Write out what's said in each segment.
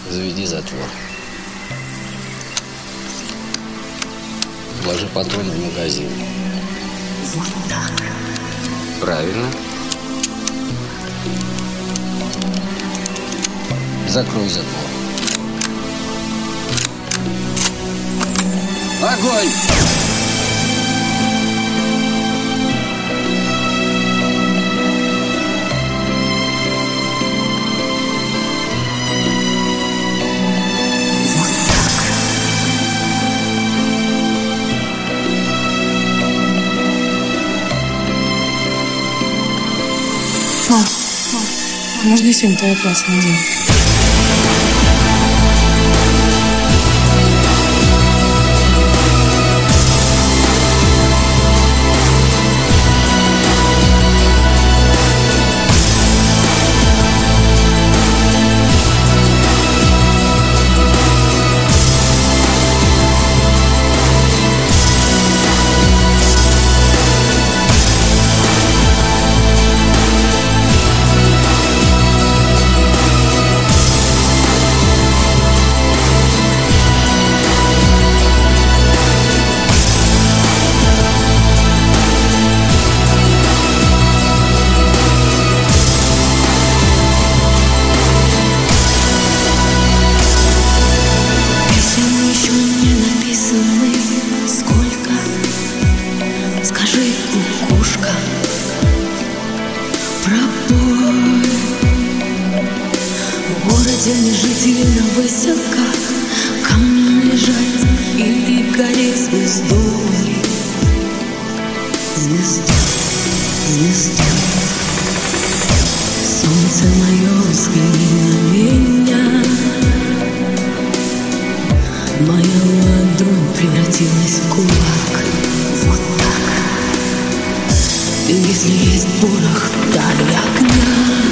Заведи затвор. Вложи патрон в магазин. Вот так. Правильно. Закрой затвор. Огонь! Мам, можно сегодня твое платье надеть? Скажи, кукушка, пробой. В городе не жить или на выселках, камнем лежать или гореть звездой. Звездой, звездой. Солнце мое, взгляни на меня. Моя ладонь превратилась в кулак. Вот так. И если есть порох, дай огня.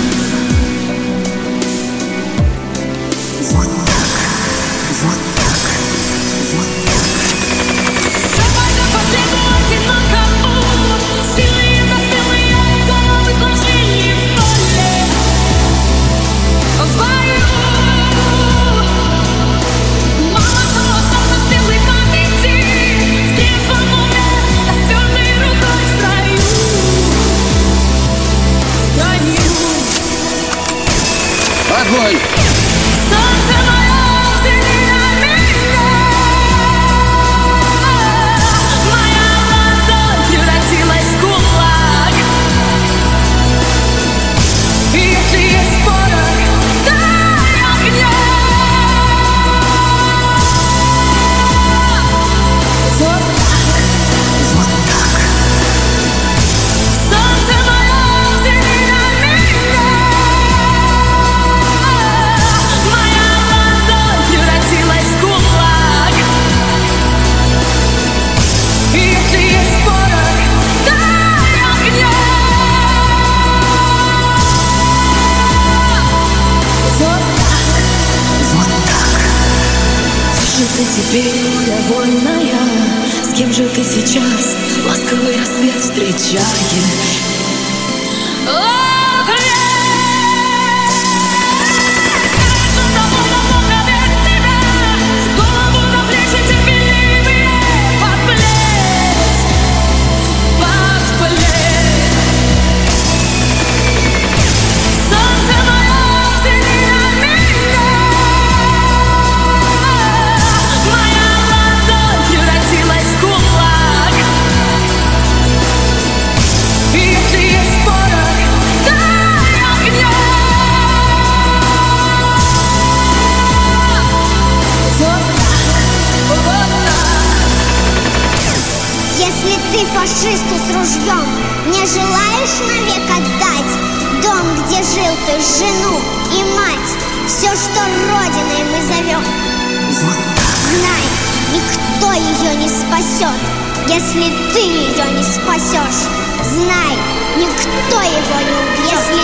Вот так, вот так, вот так. Давай до последнего одинокому. Сильные застылые головы сложили в поле. В бою. Мало того, что застылый памяти. В трезвом уме, растёртой рукой в строю. В строю. Огонь! Солнце мое, взгляни на меня. Моя ладонь превратилась в кулак. И если есть порох, дай огня. Вот так, Вот так. солнце мое, взгляни на меня. Моя ладонь превратилась в кулак. И если есть порох, дай огня. Вот так. Вот так. Где же ты теперь, довольная? С кем же ты сейчас ласковый рассвет встречаешь? Если ты фашисту с ружьем не желаешь навек отдать дом, где жил ты, жену и мать, все, что родиной мы зовем, Вот так. знай, никто ее не спасет. Если ты ее не спасешь, знай, никто его не убьет. Если